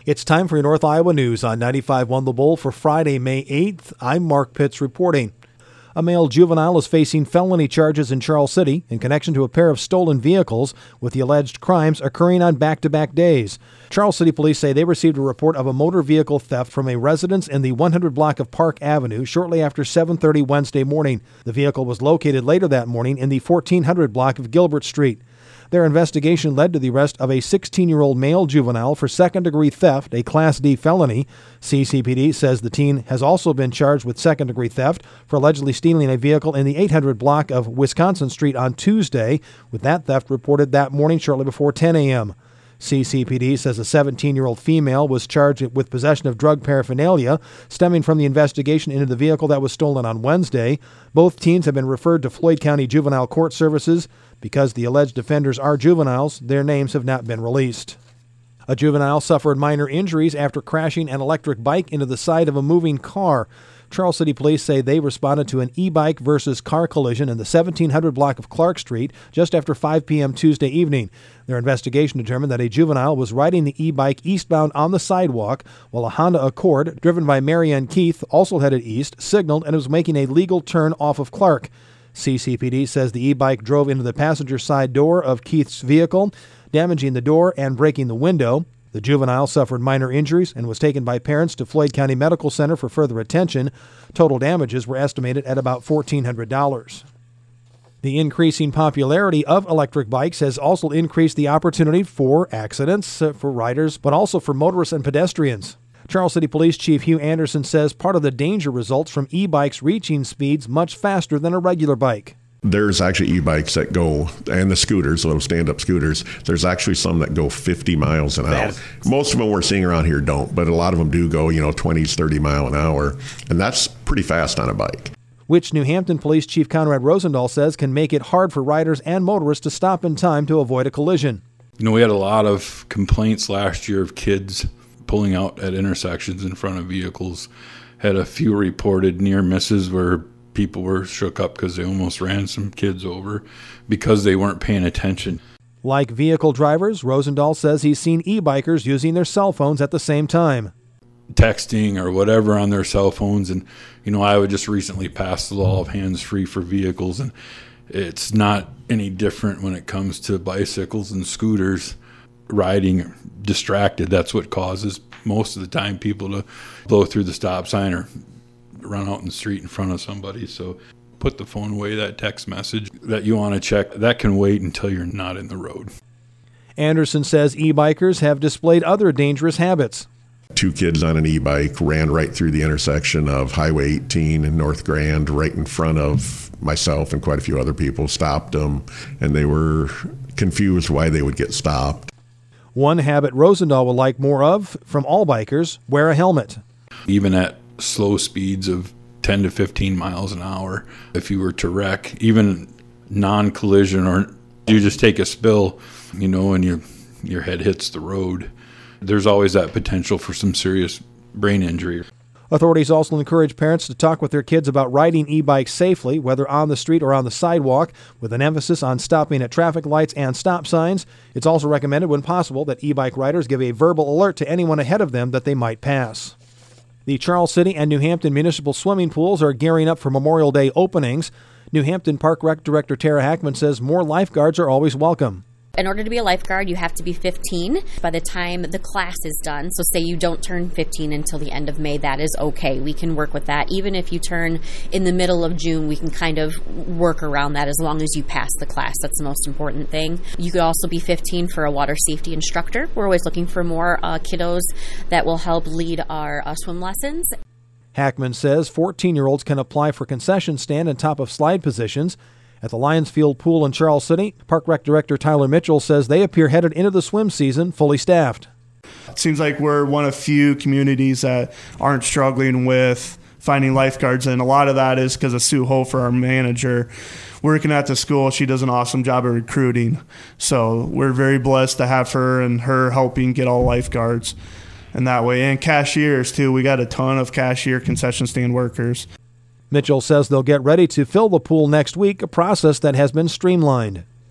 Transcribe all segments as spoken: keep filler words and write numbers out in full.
It's time for your North Iowa News on ninety-five point one The Bull for Friday, May eighth. I'm Mark Pitts reporting. A male juvenile is facing felony charges in Charles City in connection to a pair of stolen vehicles, with the alleged crimes occurring on back-to-back days. Charles City police say they received a report of a motor vehicle theft from a residence in the one hundred block of Park Avenue shortly after seven thirty Wednesday morning. The vehicle was located later that morning in the fourteen hundred block of Gilbert Street. Their investigation led to the arrest of a sixteen-year-old male juvenile for second-degree theft, a Class D felony. C C P D says the teen has also been charged with second-degree theft for allegedly stealing a vehicle in the eight hundred block of Wisconsin Street on Tuesday, with that theft reported that morning shortly before ten a.m. C C P D says a seventeen-year-old female was charged with possession of drug paraphernalia stemming from the investigation into the vehicle that was stolen on Wednesday. Both teens have been referred to Floyd County Juvenile Court Services. Because the alleged offenders are juveniles, their names have not been released. A juvenile suffered minor injuries after crashing an electric bike into the side of a moving car. Charles City police say they responded to an e-bike versus car collision in the seventeen hundred block of Clark Street just after five p.m. Tuesday evening. Their investigation determined that a juvenile was riding the e-bike eastbound on the sidewalk while a Honda Accord, driven by Marianne Keith, also headed east, signaled and was making a legal turn off of Clark. C C P D says the e-bike drove into the passenger side door of Keith's vehicle, damaging the door and breaking the window. The juvenile suffered minor injuries and was taken by parents to Floyd County Medical Center for further attention. Total damages were estimated at about fourteen hundred dollars. The increasing popularity of electric bikes has also increased the opportunity for accidents for riders, but also for motorists and pedestrians. Charles City Police Chief Hugh Anderson says part of the danger results from e-bikes reaching speeds much faster than a regular bike. There's actually e-bikes that go, and the scooters, those stand-up scooters, there's actually some that go fifty miles an hour. Most of them we're seeing around here don't, but a lot of them do go, you know, twenties, thirty mile an hour, and that's pretty fast on a bike. Which New Hampton Police Chief Conrad Rosendahl says can make it hard for riders and motorists to stop in time to avoid a collision. You know, we had a lot of complaints last year of kids pulling out at intersections in front of vehicles. Had a few reported near misses where people were shook up because they almost ran some kids over because they weren't paying attention. Like vehicle drivers, Rosendahl says he's seen e-bikers using their cell phones at the same time. Texting or whatever on their cell phones. And, you know, Iowa just recently passed the law of hands-free for vehicles, and it's not any different when it comes to bicycles and scooters. Riding distracted, that's what causes most of the time people to blow through the stop sign or run out in the street in front of somebody. So put the phone away. That text message that you want to check, that can wait until you're not in the road. Anderson says e-bikers have displayed other dangerous habits. Two kids on an e-bike ran right through the intersection of Highway eighteen and North Grand, right in front of myself and quite a few other people. Stopped them, and they were confused why they would get stopped. One habit Rosendahl would like more of from all bikers: wear a helmet. Even at slow speeds of ten to fifteen miles an hour, if you were to wreck, even non-collision, or you just take a spill, you know, and your your head hits the road, there's always that potential for some serious brain injury. Authorities also encourage parents to talk with their kids about riding e-bikes safely, whether on the street or on the sidewalk, with an emphasis on stopping at traffic lights and stop signs. It's also recommended, when possible, that e-bike riders give a verbal alert to anyone ahead of them that they might pass. The Charles City and New Hampton municipal swimming pools are gearing up for Memorial Day openings. New Hampton Park Rec Director Tara Hackman says more lifeguards are always welcome. In order to be a lifeguard, you have to be fifteen by the time the class is done. So say you don't turn fifteen until the end of May, that is okay. We can work with that. Even if you turn in the middle of June, we can kind of work around that as long as you pass the class. That's the most important thing. You could also be fifteen for a water safety instructor. We're always looking for more uh, kiddos that will help lead our uh, swim lessons. Hackman says fourteen-year-olds can apply for concession stand and top-of-slide positions. At the Lions Field Pool in Charles City, Park Rec Director Tyler Mitchell says they appear headed into the swim season fully staffed. It seems like we're one of few communities that aren't struggling with finding lifeguards, and a lot of that is because of Sue Hofer, our manager. Working at the school, she does an awesome job of recruiting. So we're very blessed to have her and her helping get all lifeguards and that way. And cashiers, too. We got a ton of cashier concession stand workers. Mitchell says they'll get ready to fill the pool next week, a process that has been streamlined.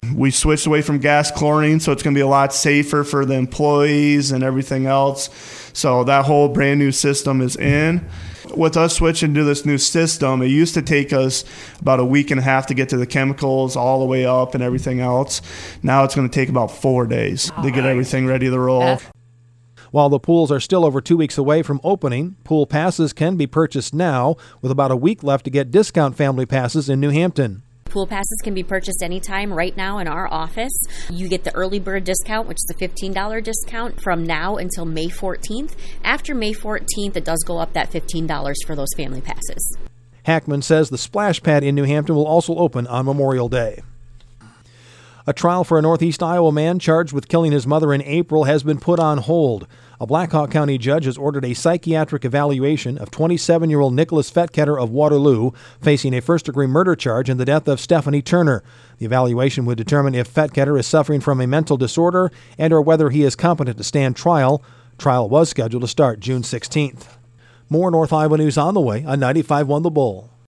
We switched away from gas chlorine, so it's going to be a lot safer for the employees and everything else. So that whole brand new system is in. With us switching to this new system, it used to take us about a week and a half to get to the chemicals all the way up and everything else. Now it's going to take about four days to get everything ready to roll. While the pools are still over two weeks away from opening, pool passes can be purchased now, with about a week left to get discount family passes in New Hampton. Pool passes can be purchased anytime right now in our office. You get the early bird discount, which is a fifteen dollars discount from now until May fourteenth. After May fourteenth, it does go up that fifteen dollars for those family passes. Hackman says the splash pad in New Hampton will also open on Memorial Day. A trial for a Northeast Iowa man charged with killing his mother in April has been put on hold. A Blackhawk County judge has ordered a psychiatric evaluation of twenty-seven-year-old Nicholas Fettketter of Waterloo, facing a first-degree murder charge in the death of Stephanie Turner. The evaluation would determine if Fettketter is suffering from a mental disorder and or whether he is competent to stand trial. Trial was scheduled to start June sixteenth. More North Iowa news on the way on ninety-five point one The Bull.